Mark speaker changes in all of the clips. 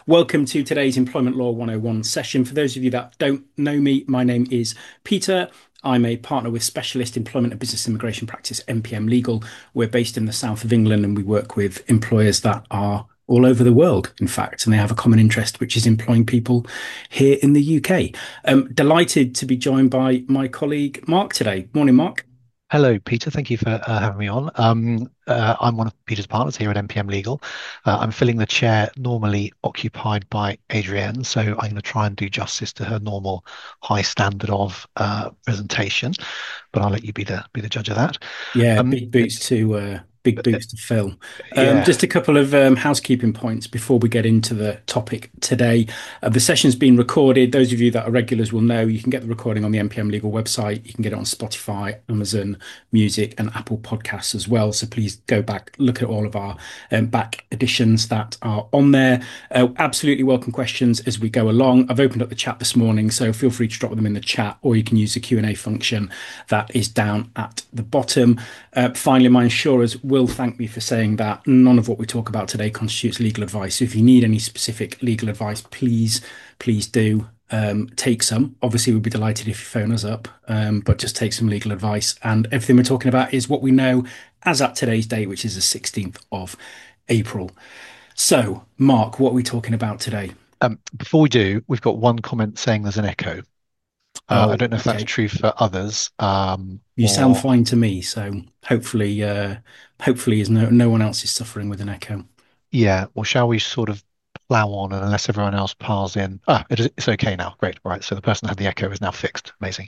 Speaker 1: Welcome to today's Employment Law 101 session. For those of you that don't know me, my name is Peter. I'm a partner with Specialist Employment and Business Immigration Practice, MPM Legal. We're based in the south of England and we work with employers that are all over the world, in fact, and they have a common interest, which is employing people here in the UK. Delighted to be joined by my colleague Mark today. Morning, Mark.
Speaker 2: Hello, Peter. Thank you for having me on. I'm one of Peter's partners here at MPM Legal. I'm filling the chair normally occupied by Adrienne, so I'm going to try and do justice to her normal high standard of presentation, but I'll let you be the judge of that.
Speaker 1: Yeah,
Speaker 2: Um,
Speaker 1: big boots to fill.
Speaker 2: yeah,
Speaker 1: Just a couple of housekeeping points before we get into the topic today. The session's been recorded. Those of you that are regulars will know you can get the recording on the NPM Legal website. You can get it on Spotify, Amazon Music, and Apple Podcasts as well. So please go back, look at all of our back editions that are on there. Absolutely welcome questions as we go along. I've opened up the chat this morning, so feel free to drop them in the chat, or you can use the Q&A function that is down at the bottom. Finally, my insurers will thank me for saying that none of what we talk about today constitutes legal advice. So if you need any specific legal advice, please do take some. Obviously, we'd be delighted if you phone us up, but just take some legal advice. And everything we're talking about is what we know as at today's date, which is the 16th of April. So, Mark, what are we talking about today?
Speaker 2: before we do, we've got one comment saying there's an echo. I
Speaker 1: Oh,
Speaker 2: don't know if that's
Speaker 1: okay.
Speaker 2: true for others,
Speaker 1: You sound
Speaker 2: or
Speaker 1: fine to me, so hopefully, is no one else is suffering with an echo.
Speaker 2: yeah, or shall we sort of plow on and unless everyone else piles in? It's okay now. Great. Right. So the person that had the echo is now fixed. Amazing.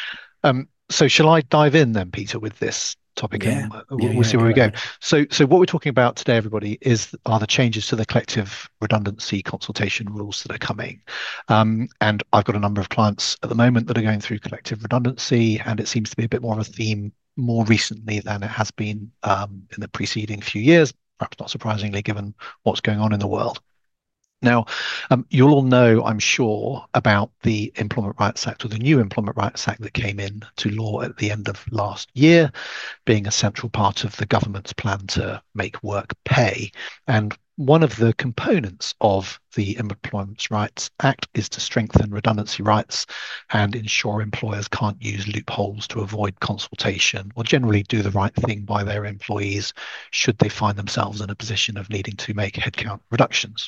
Speaker 2: So shall I dive in then, Peter, with this topic,
Speaker 1: Yeah,
Speaker 2: and we'll
Speaker 1: yeah,
Speaker 2: see where
Speaker 1: go
Speaker 2: we go.
Speaker 1: ahead.
Speaker 2: So what we're talking about today, everybody, are the changes to the collective redundancy consultation rules that are coming. And I've got a number of clients at the moment that are going through collective redundancy, and it seems to be a bit more of a theme more recently than it has been in the preceding few years, perhaps not surprisingly, given what's going on in the world. Now, you'll all know, I'm sure, about the Employment Rights Act or the new Employment Rights Act that came into law at the end of last year, being a central part of the government's plan to make work pay. And one of the components of the Employment Rights Act is to strengthen redundancy rights and ensure employers can't use loopholes to avoid consultation or generally do the right thing by their employees should they find themselves in a position of needing to make headcount reductions.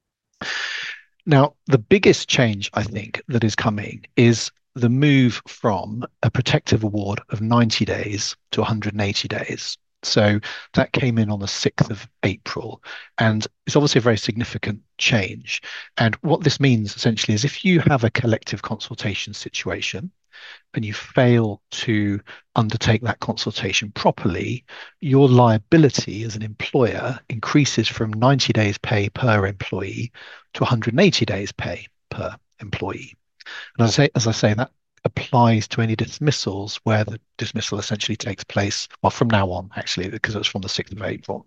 Speaker 2: Now, the biggest change I think that is coming is the move from a protective award of 90 days to 180 days. So that came in on the 6th of April, and it's obviously a very significant change. And what this means essentially is if you have a collective consultation situation, and you fail to undertake that consultation properly, your liability as an employer increases from 90 days pay per employee to 180 days pay per employee. And as I say, that applies to any dismissals where the dismissal essentially takes place, well, from now on, actually, because it's from the 6th of April.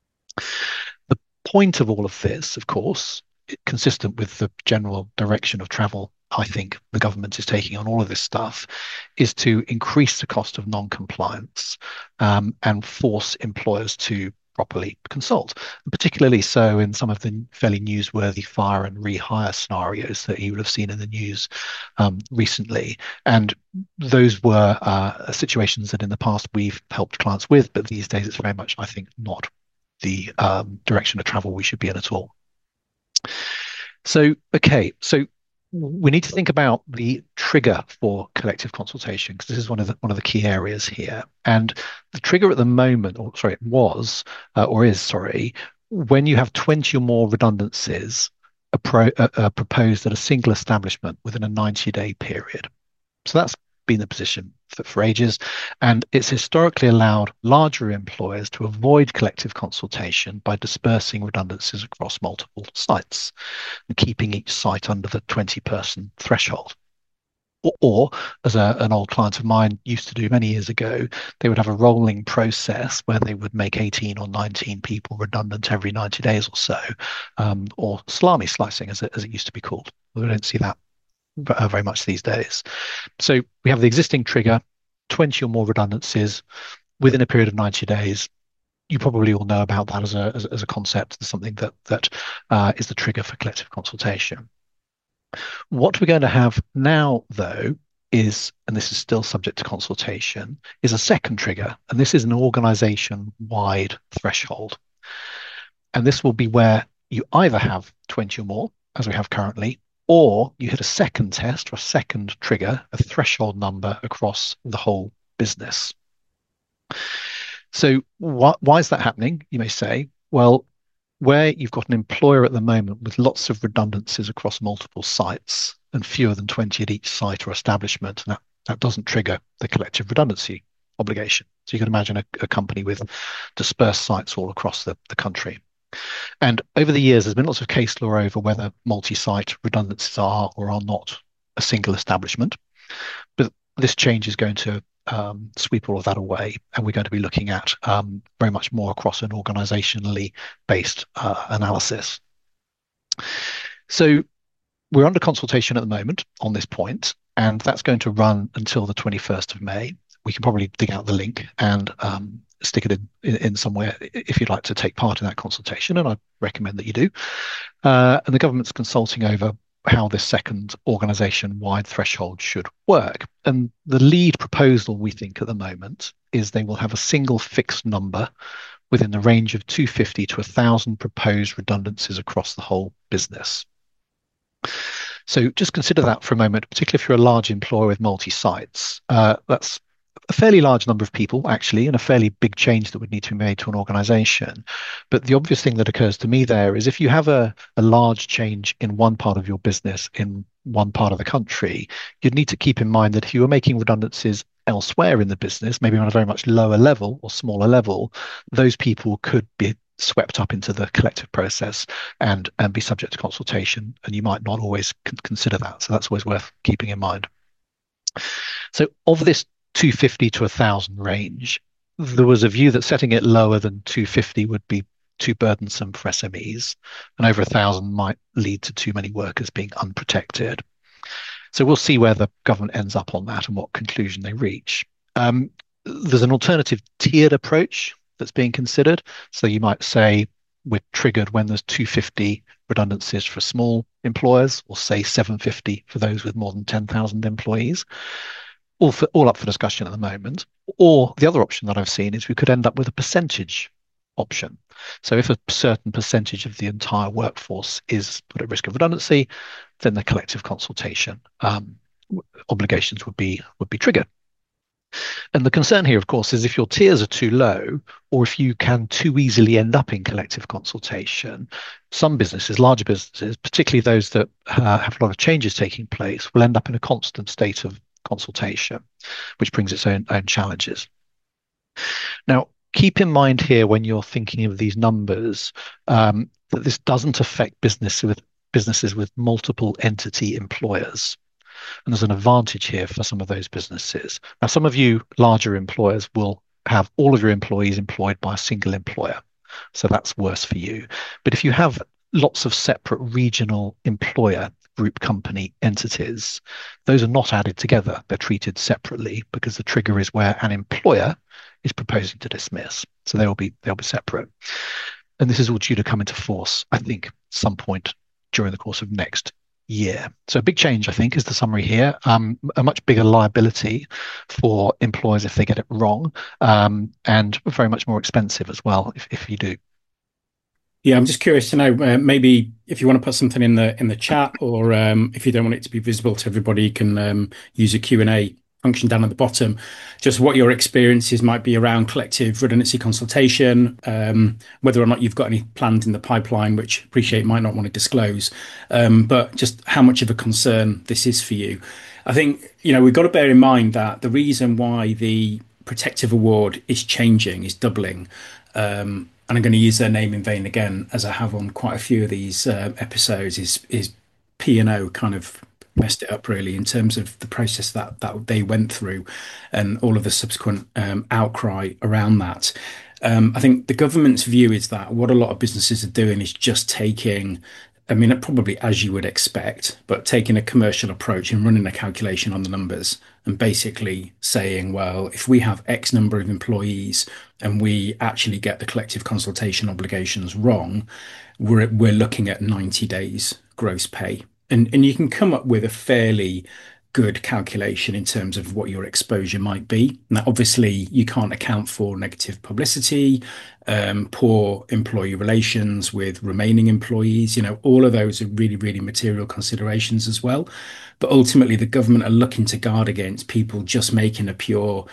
Speaker 2: The point of all of this, of course, consistent with the general direction of travel I think the government is taking on all of this stuff, is to increase the cost of non-compliance and force employers to properly consult, and particularly so in some of the fairly newsworthy fire and rehire scenarios that you would have seen in the news recently. And those were situations that in the past we've helped clients with, but these days it's very much, I think, not the direction of travel we should be in at all. So we need to think about the trigger for collective consultation because this is one of the key areas here. And the trigger at the moment, or sorry, it was or is, sorry, when you have 20 or more redundancies proposed at a single establishment within a 90-day period. So that's been the position for ages. And it's historically allowed larger employers to avoid collective consultation by dispersing redundancies across multiple sites and keeping each site under the 20-person threshold. Or, as an old client of mine used to do many years ago, they would have a rolling process where they would make 18 or 19 people redundant every 90 days or so, or salami slicing, as it used to be called. We don't see that very much these days. So we have the existing trigger, 20 or more redundancies within a period of 90 days. you probably all know about that as a concept, something that is the trigger for collective consultation. What we're going to have now, though, is, and this is still subject to consultation, is a second trigger, and this is an organization-wide threshold. And this will be where you either have 20 or more, as we have currently, or you hit a second test or a second trigger, a threshold number across the whole business. So why is that happening? You may say, well, where you've got an employer at the moment with lots of redundancies across multiple sites and fewer than 20 at each site or establishment, and that doesn't trigger the collective redundancy obligation. So you can imagine a company with dispersed sites all across the country. And over the years, there's been lots of case law over whether multi-site redundancies are or are not a single establishment. But this change is going to sweep all of that away, and we're going to be looking at very much more across an organizationally based analysis. So we're under consultation at the moment on this point, and that's going to run until the 21st of May. We can probably dig out the link and stick it in somewhere if you'd like to take part in that consultation, and I recommend that you do. And the government's consulting over how this second organisation-wide threshold should work. And the lead proposal, we think, at the moment is they will have a single fixed number within the range of 250 to 1,000 proposed redundancies across the whole business. So just consider that for a moment, particularly if you're a large employer with multi-sites. That's a fairly large number of people, actually, and a fairly big change that would need to be made to an organization. But the obvious thing that occurs to me there is if you have a large change in one part of your business in one part of the country, you'd need to keep in mind that if you were making redundancies elsewhere in the business, maybe on a very much lower level or smaller level, those people could be swept up into the collective process and be subject to consultation, and you might not always consider that. So that's always worth keeping in mind. So of this 250 to 1,000 range, there was a view that setting it lower than 250 would be too burdensome for SMEs, and over 1,000 might lead to too many workers being unprotected. So we'll see where the government ends up on that and what conclusion they reach. There's an alternative tiered approach that's being considered. So you might say we're triggered when there's 250 redundancies for small employers, or say 750 for those with more than 10,000 employees. All up for discussion at the moment. Or the other option that I've seen is we could end up with a percentage option. So if a certain percentage of the entire workforce is put at risk of redundancy, then the collective consultation obligations would be triggered. And the concern here, of course, is if your tiers are too low, or if you can too easily end up in collective consultation, some businesses, larger businesses, particularly those that have a lot of changes taking place, will end up in a constant state of consultation, which brings its own challenges. Now, keep in mind here when you're thinking of these numbers that this doesn't affect businesses with multiple entity employers. And there's an advantage here for some of those businesses. Now, some of you larger employers will have all of your employees employed by a single employer. So that's worse for you. But if you have lots of separate regional employer group company entities, those are not added together. They're treated separately because the trigger is where an employer is proposing to dismiss. So they'll be separate. And this is all due to come into force, I think, some point during the course of next year. So a big change, I think, is the summary here. A much bigger liability for employers if they get it wrong, and very much more expensive as well if you do.
Speaker 1: Yeah, I'm just curious to know, maybe if you want to put something in the chat, or if you don't want it to be visible to everybody, you can use a Q&A function down at the bottom. Just what your experiences might be around collective redundancy consultation, whether or not you've got any plans in the pipeline, which I appreciate might not want to disclose, but just how much of a concern this is for you. I think, we've got to bear in mind that the reason why the protective award is changing, is doubling, and I'm going to use their name in vain again, as I have on quite a few of these episodes, is P&O kind of messed it up really in terms of the process that they went through and all of the subsequent outcry around that. I think the government's view is that what a lot of businesses are doing is just taking I mean, probably as you would expect, but taking a commercial approach and running a calculation on the numbers and basically saying, well, if we have X number of employees and we actually get the collective consultation obligations wrong, we're looking at 90 days gross pay. And you can come up with a fairly good calculation in terms of what your exposure might be. Now, obviously, you can't account for negative publicity, poor employee relations with remaining employees. All of those are really, really material considerations as well. But ultimately, the government are looking to guard against people just making a pure,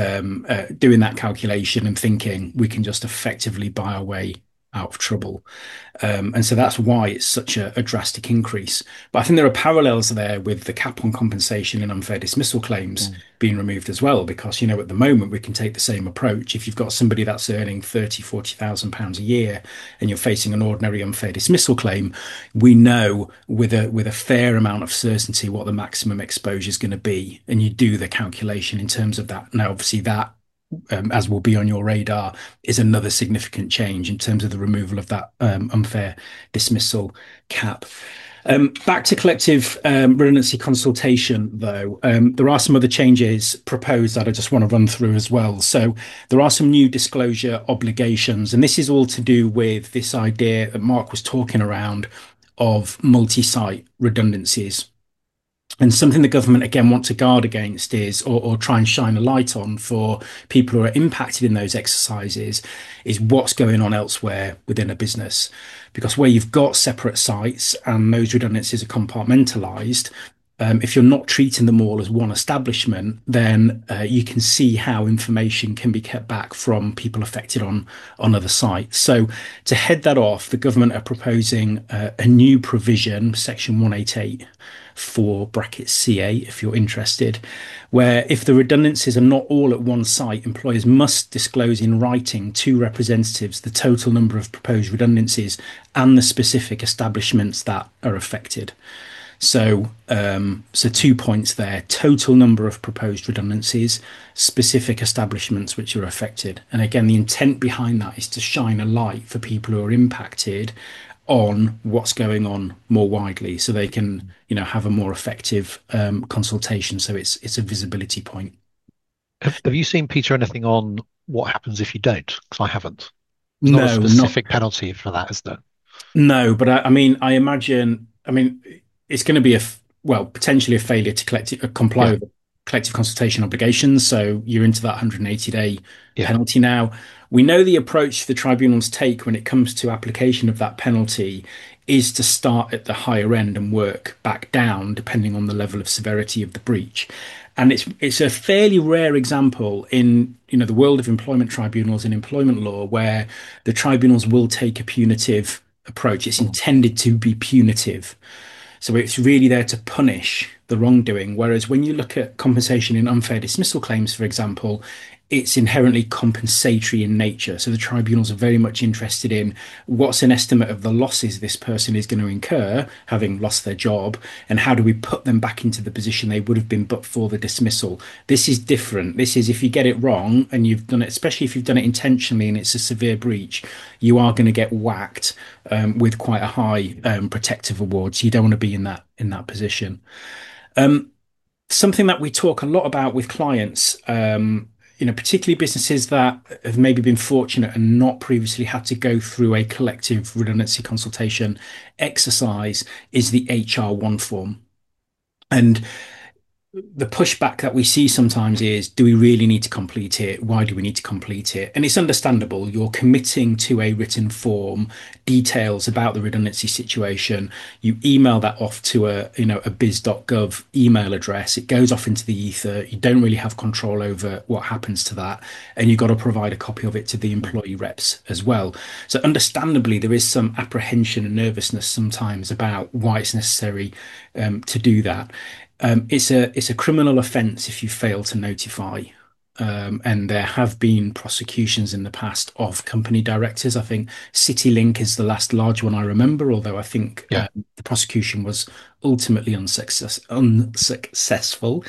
Speaker 1: doing that calculation and thinking we can just effectively buy our way out of trouble. And so that's why it's such a drastic increase. But I think there are parallels there with the cap on compensation and unfair dismissal claims
Speaker 2: Mm.
Speaker 1: being removed as well, because, at the moment we can take the same approach. If you've got somebody that's earning 30, 40,000 pounds a year and you're facing an ordinary unfair dismissal claim, we know with a fair amount of certainty what the maximum exposure is going to be. And you do the calculation in terms of that. Now, obviously that as will be on your radar, is another significant change in terms of the removal of that unfair dismissal cap. Back to collective redundancy consultation, though, there are some other changes proposed that I just want to run through as well. So there are some new disclosure obligations, and this is all to do with this idea that Mark was talking around of multi-site redundancies. And something the government again want to guard against is, or try and shine a light on for people who are impacted in those exercises, is what's going on elsewhere within a business. Because where you've got separate sites and those redundancies are compartmentalized, if you're not treating them all as one establishment, then you can see how information can be kept back from people affected on other sites. So to head that off, the government are proposing a new provision, Section 188 for bracket CA, if you're interested, where if the redundancies are not all at one site, employers must disclose in writing to representatives the total number of proposed redundancies and the specific establishments that are affected. So 2 points there: total number of proposed redundancies, specific establishments which are affected. And again, the intent behind that is to shine a light for people who are impacted on what's going on more widely, so they can, have a more effective consultation. So it's a visibility point.
Speaker 2: Have you seen, Peter, anything on what happens if you don't? Because I haven't. There's not a
Speaker 1: No, not
Speaker 2: specific penalty for that, is there?
Speaker 1: no, but I mean, I imagine. I mean, it's going to be well, potentially a failure to comply
Speaker 2: Yeah,
Speaker 1: with the collective consultation obligations. So you're into that 180-day
Speaker 2: yeah.
Speaker 1: penalty now. We know the approach the tribunals take when it comes to application of that penalty is to start at the higher end and work back down depending on the level of severity of the breach. And it's a fairly rare example in the world of employment tribunals and employment law where the tribunals will take a punitive approach. It's
Speaker 2: Mm.
Speaker 1: intended to be punitive. So it's really there to punish the wrongdoing. Whereas when you look at compensation in unfair dismissal claims, for example, it's inherently compensatory in nature. So the tribunals are very much interested in what's an estimate of the losses this person is going to incur, having lost their job, and how do we put them back into the position they would have been but for the dismissal. This is different. This is if you get it wrong and you've done it, especially if you've done it intentionally and it's a severe breach, you are going to get whacked with quite a high protective award. So you don't want to be in that position. Something that we talk a lot about with clients, particularly businesses that have maybe been fortunate and not previously had to go through a collective redundancy consultation exercise, is the HR1 form. And the pushback that we see sometimes is, do we really need to complete it? Why do we need to complete it? And it's understandable. You're committing to a written form, details about the redundancy situation. You email that off to a biz.gov email address. It goes off into the ether. You don't really have control over what happens to that. And you've got to provide a copy of it to the employee reps as well. So understandably, there is some apprehension and nervousness sometimes about why it's necessary to do that. It's a criminal offence if you fail to notify. And there have been prosecutions in the past of company directors. I think CityLink is the last large one I remember, although I think
Speaker 2: Yeah.
Speaker 1: the prosecution was ultimately unsuccessful.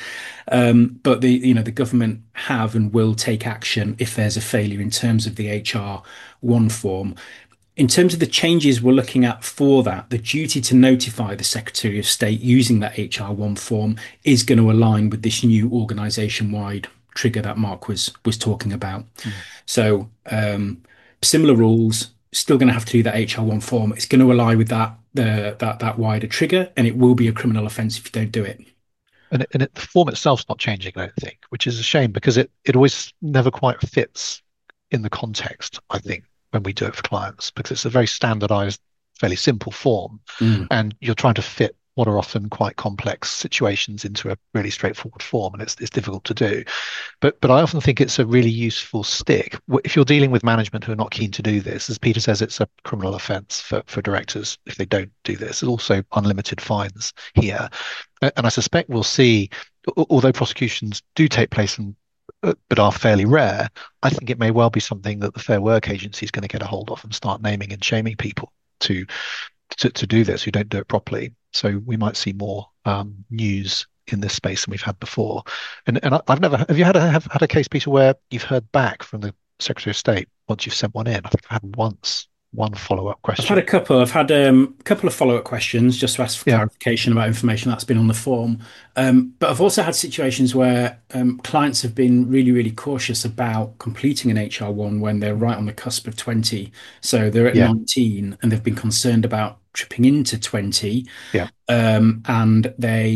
Speaker 1: But the government have and will take action if there's a failure in terms of the HR1 form. In terms of the changes we're looking at for that, the duty to notify the Secretary of State using that HR1 form is going to align with this new organisation-wide trigger that Mark was talking about.
Speaker 2: Mm.
Speaker 1: So similar rules, still going to have to do that HR1 form. It's going to align with that wider trigger, and it will be a criminal offence if you don't do it.
Speaker 2: The form itself's not changing, I don't think, which is a shame because it always never quite fits in the context, I think, when we do it for clients, because it's a very standardized, fairly simple form,
Speaker 1: Mm.
Speaker 2: and you're trying to fit what are often quite complex situations into a really straightforward form, and it's difficult to do. But I often think it's a really useful stick. If you're dealing with management who are not keen to do this, as Peter says, it's a criminal offence for directors if they don't do this. There's also unlimited fines here. And I suspect we'll see, although prosecutions do take place but are fairly rare, I think it may well be something that the Fair Work Agency is going to get a hold of and start naming and shaming people to to do this who don't do it properly. So we might see more news in this space than we've had before. And I've never have you had a case, Peter, where you've heard back from the Secretary of State once you've sent one in? I've had one follow-up
Speaker 1: I've had a
Speaker 2: question.
Speaker 1: couple. I've had a couple of follow-up questions just to ask for
Speaker 2: Yeah,
Speaker 1: clarification about information that's been on the form. But I've also had situations where clients have been really, really cautious about completing an HR1 when they're right on the cusp of 20. So they're at
Speaker 2: yeah,
Speaker 1: 19 and they've been concerned about tripping into 20.
Speaker 2: yeah,
Speaker 1: And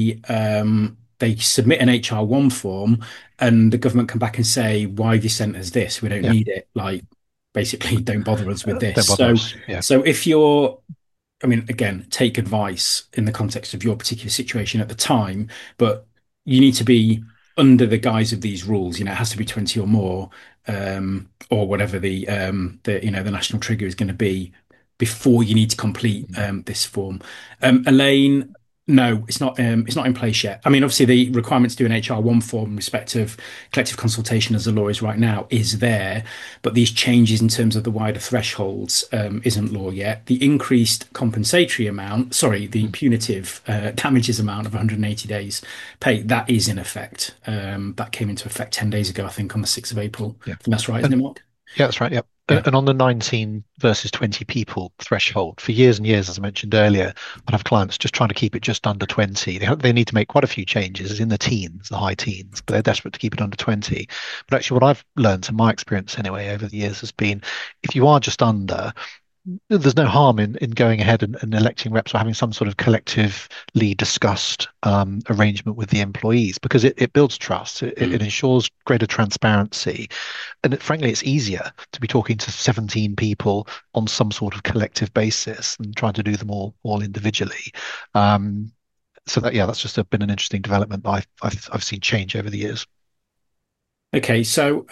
Speaker 1: they submit an HR1 form and the government come back and say, why have you sent us this? We don't
Speaker 2: yeah.
Speaker 1: need it. Like, basically, don't bother us with this.
Speaker 2: Don't bother
Speaker 1: So,
Speaker 2: us. Yeah.
Speaker 1: so if you're, I mean, again, take advice in the context of your particular situation at the time, but you need to be under the guise of these rules. You know, it has to be 20 or more, or whatever the national trigger is going to be before you need to complete this form. Elaine, no, it's not in place yet. I mean, obviously the requirement to do an HR1 form in respect of collective consultation as the law is right now is there, but these changes in terms of the wider thresholds isn't law yet. The increased compensatory amount, sorry, the
Speaker 2: Mm.
Speaker 1: punitive damages amount of 180 days pay, that is in effect. That came into effect 10 days ago, I think, on the 6th of April.
Speaker 2: Yeah.
Speaker 1: I think that's right, isn't
Speaker 2: And
Speaker 1: it, Mark?
Speaker 2: Yeah, that's right. Yeah.
Speaker 1: Yeah.
Speaker 2: And on the 19 versus 20 people threshold, for years and years, as I mentioned earlier, I'd have clients just trying to keep it just under 20. They need to make quite a few changes, it's in the teens, the high teens, but they're desperate to keep it under 20. But actually, what I've learned, in my experience anyway, over the years has been if you are just under, there's no harm in going ahead and electing reps or having some sort of collectively discussed arrangement with the employees because it builds trust. It
Speaker 1: Mm.
Speaker 2: ensures greater transparency. And frankly, it's easier to be talking to 17 people on some sort of collective basis than trying to do them all individually. Um, so that's just been an interesting development that I've seen change over the years.
Speaker 1: Okay, so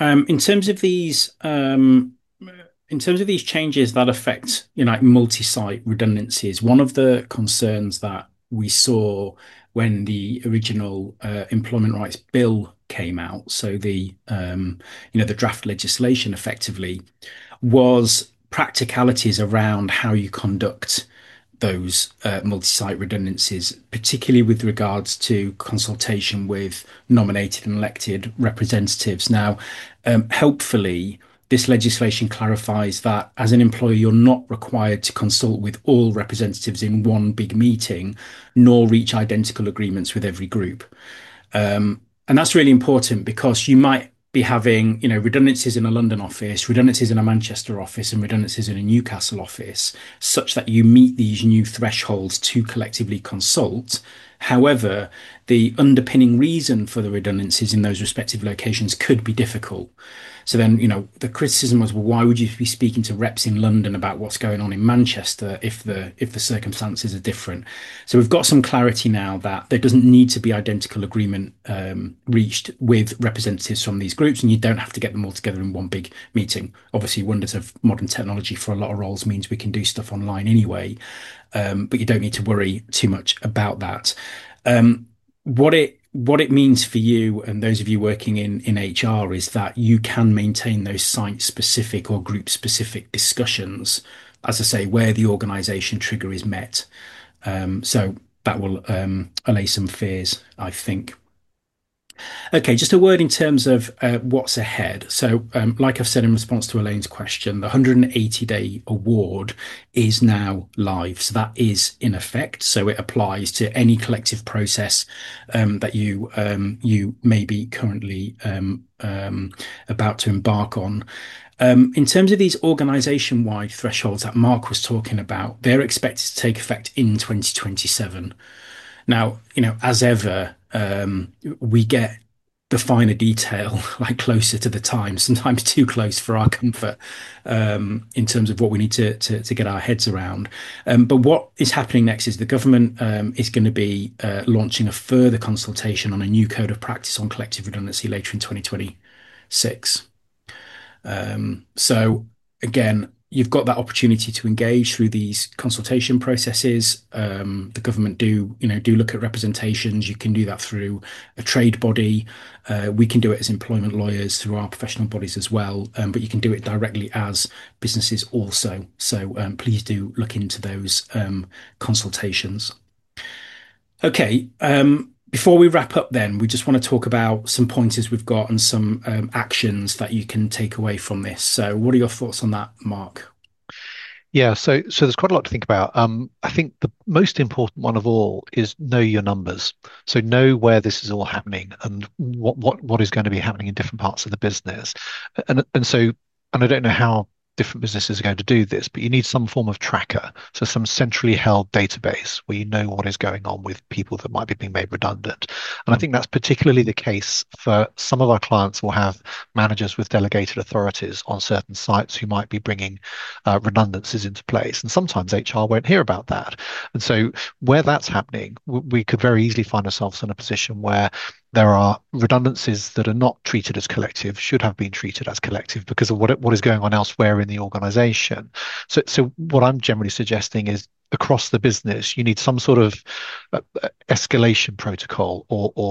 Speaker 1: in terms of these changes that affect, you know, like multi-site redundancies, one of the concerns that we saw when the original Employment Rights Bill came out, so the draft legislation effectively was practicalities around how you conduct those multi-site redundancies, particularly with regards to consultation with nominated and elected representatives. Now, helpfully, this legislation clarifies that as an employer, you're not required to consult with all representatives in one big meeting, nor reach identical agreements with every group. And that's really important because you might be having, you know, redundancies in a London office, redundancies in a Manchester office, and redundancies in a Newcastle office, such that you meet these new thresholds to collectively consult. However, the underpinning reason for the redundancies in those respective locations could be difficult. So then, you know, the criticism was, well, why would you be speaking to reps in London about what's going on in Manchester if the circumstances are different? So we've got some clarity now that there doesn't need to be identical agreement reached with representatives from these groups, and you don't have to get them all together in one big meeting. Obviously, wonders of modern technology for a lot of roles means we can do stuff online anyway, but you don't need to worry too much about that. What it means for you and those of you working in HR is that you can maintain those site-specific or group-specific discussions, as I say, where the organisation trigger is met. So that will allay some fears, I think. Okay, just a word in terms of what's ahead. So, like I've said in response to Elaine's question, the 180-day award is now live. So that is in effect. So it applies to any collective process that you may be currently about to embark on. In terms of these organization-wide thresholds that Mark was talking about, they're expected to take effect in 2027. Now, as ever, we get the finer detail like closer to the time, sometimes too close for our comfort, in terms of what we need to get our heads around. But what is happening next is the government is going to be launching a further consultation on a new code of practice on collective redundancy later in 2026. So again, you've got that opportunity to engage through these consultation processes. The government do look at representations. You can do that through a trade body. We can do it as employment lawyers through our professional bodies as well. But you can do it directly as businesses also. So please do look into those consultations. Okay. Before we wrap up, then, we just want to talk about some pointers we've got and some actions that you can take away from this. So, what are your thoughts on that, Mark?
Speaker 2: Yeah, so there's quite a lot to think about. I think the most important one of all is know your numbers. So know where this is all happening and what is going to be happening in different parts of the business. And I don't know how different businesses are going to do this, but you need some form of tracker, so some centrally held database where you know what is going on with people that might be being made redundant. And I think that's particularly the case for some of our clients will have managers with delegated authorities on certain sites who might be bringing redundancies into place. And sometimes HR won't hear about that. And so where that's happening, we could very easily find ourselves in a position where there are redundancies that are not treated as collective, should have been treated as collective because of what is going on elsewhere in the organization. So what I'm generally suggesting is across the business, you need some sort of escalation protocol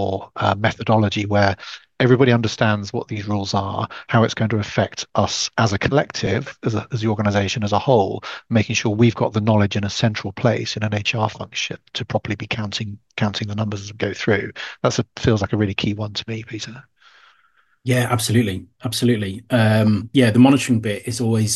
Speaker 2: or methodology where everybody understands what these rules are, how it's going to affect us as a collective, as the organization as a whole, making sure we've got the knowledge in a central place in an HR function to properly be counting the numbers as we go through. Feels like a really key one to me, Peter.
Speaker 1: Yeah, absolutely. Absolutely. Yeah, the monitoring bit is always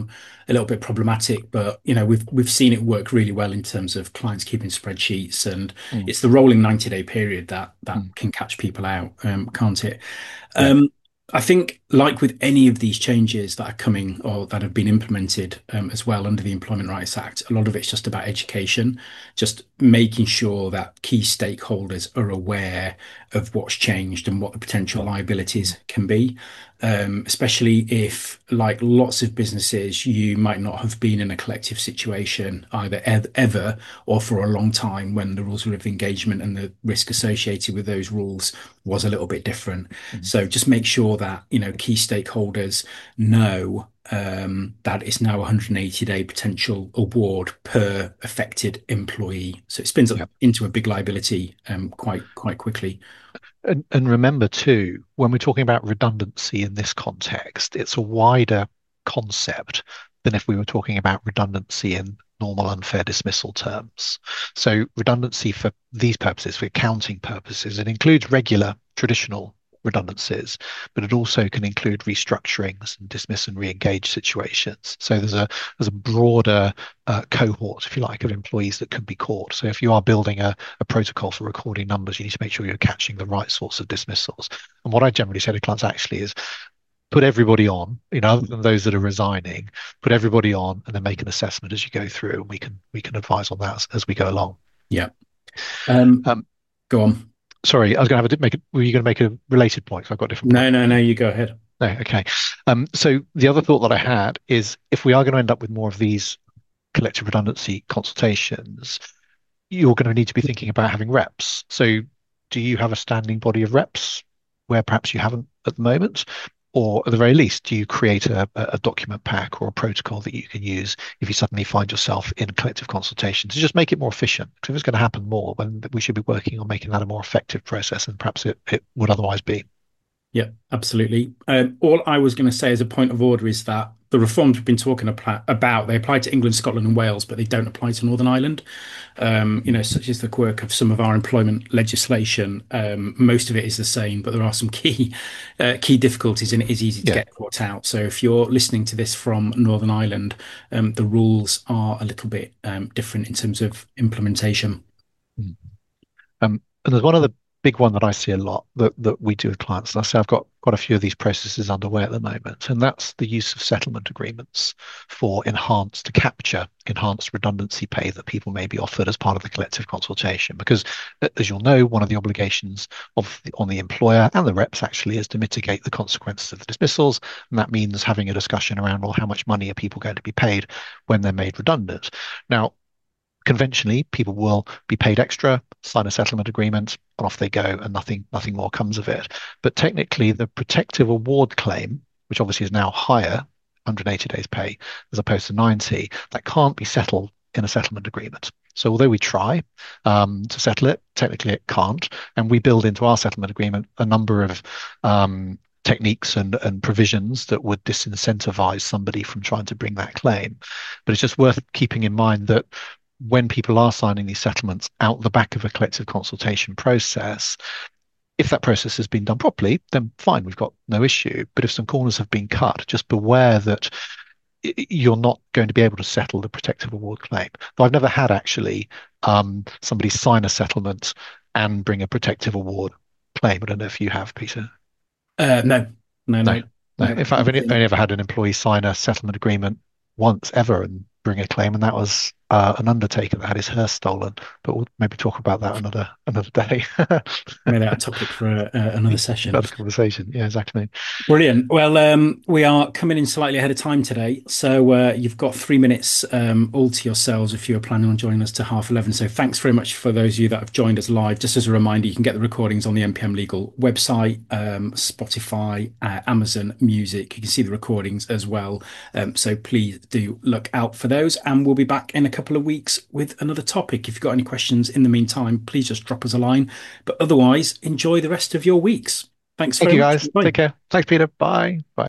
Speaker 1: a little bit problematic, but we've seen it work really well in terms of clients keeping spreadsheets, and
Speaker 2: Mm,
Speaker 1: it's the rolling 90-day period that
Speaker 2: mm,
Speaker 1: can catch people out, can't it?
Speaker 2: yeah,
Speaker 1: Um, I think, like with any of these changes that are coming or that have been implemented as well under the Employment Rights Act, a lot of it's just about education, just making sure that key stakeholders are aware of what's changed and what the potential liabilities can be. Especially if, like lots of businesses, you might not have been in a collective situation either ever or for a long time when the rules of engagement and the risk associated with those rules was a little bit different.
Speaker 2: mm,
Speaker 1: So just make sure that, key stakeholders know that it's now a 180-day potential award per affected employee. So it spins up
Speaker 2: yeah.
Speaker 1: into a big liability quite quickly.
Speaker 2: And remember too, when we're talking about redundancy in this context, it's a wider concept than if we were talking about redundancy in normal unfair dismissal terms. So redundancy for these purposes, for accounting purposes, it includes regular traditional redundancies, but it also can include restructurings and dismiss and re-engage situations. So there's a broader cohort, if you like, of employees that can be caught. So if you are building a protocol for recording numbers, you need to make sure you're catching the right sorts of dismissals. And what I generally say to clients actually is put everybody on, other than those that are resigning, put everybody on and then make an assessment as you go through. And we can advise on that as we go along.
Speaker 1: Yeah. Um,
Speaker 2: Um,
Speaker 1: Go on.
Speaker 2: Sorry, I was going to have were you going to make a related point? So I've got a different point.
Speaker 1: No, no, no, you go ahead.
Speaker 2: No, okay. So the other thought that I had is if we are going to end up with more of these collective redundancy consultations, you're going to need to be thinking about having reps. So do you have a standing body of reps where perhaps you haven't at the moment? Or at the very least, do you create a document pack or a protocol that you can use if you suddenly find yourself in collective consultation to just make it more efficient? Because if it's going to happen more, then we should be working on making that a more effective process than perhaps it would otherwise be.
Speaker 1: Yeah, absolutely. All I was going to say as a point of order is that the the reforms we've been talking about, they apply to England, Scotland, and Wales, but they don't apply to Northern Ireland. Such as the quirk of some of our employment legislation. Most of it is the same, but there are some key difficulties, and it is easy to
Speaker 2: Yeah.
Speaker 1: get caught out. So if you're listening to this from Northern Ireland, the rules are a little bit different in terms of implementation.
Speaker 2: Mm. And there's one other big one that I see a lot that we do with clients. And I say I've got quite a few of these processes underway at the moment, and that's the use of settlement agreements to capture enhanced redundancy pay that people may be offered as part of the collective consultation. Because, as you'll know, one of the obligations on the employer and the reps actually is to mitigate the consequences of the dismissals, and that means having a discussion around, well, how much money are people going to be paid when they're made redundant? Now, conventionally, people will be paid extra, sign a settlement agreement, and off they go, and nothing more comes of it. But technically, the protective award claim, which obviously is now higher, 180 days pay as opposed to 90, that can't be settled in a settlement agreement. So although we try to settle it, technically it can't, and we build into our settlement agreement a number of techniques and provisions that would disincentivize somebody from trying to bring that claim. But it's just worth keeping in mind that when people are signing these settlements out the back of a collective consultation process, if that process has been done properly, then fine, we've got no issue. But if some corners have been cut, just beware that you're not going to be able to settle the protective award claim. Though I've never had actually somebody sign a settlement and bring a protective award claim. I don't know if you have, Peter.
Speaker 1: No, no,
Speaker 2: No,
Speaker 1: no,
Speaker 2: no.
Speaker 1: no.
Speaker 2: In fact, I've only ever had an employee sign a settlement agreement once ever and bring a claim, and that was an undertaker that had his hearse stolen. But we'll maybe talk about that another day.
Speaker 1: Maybe that topic for another session.
Speaker 2: Another conversation. Yeah, exactly.
Speaker 1: Brilliant. Well, we are coming in slightly ahead of time today, so you've got 3 minutes all to yourselves if you are planning on joining us to 11:30. So thanks very much for those of you that have joined us live. Just as a reminder, you can get the recordings on the NPM Legal website, Spotify, Amazon Music. You can see the recordings as well. So please do look out for those, and we'll be back in a couple of weeks with another topic. If you've got any questions in the meantime, please just drop us a line. But otherwise, enjoy the rest of your weeks. Thanks
Speaker 2: Thank
Speaker 1: very
Speaker 2: you,
Speaker 1: much.
Speaker 2: guys.
Speaker 1: Bye.
Speaker 2: Take care. Thanks, Peter. Bye. Bye.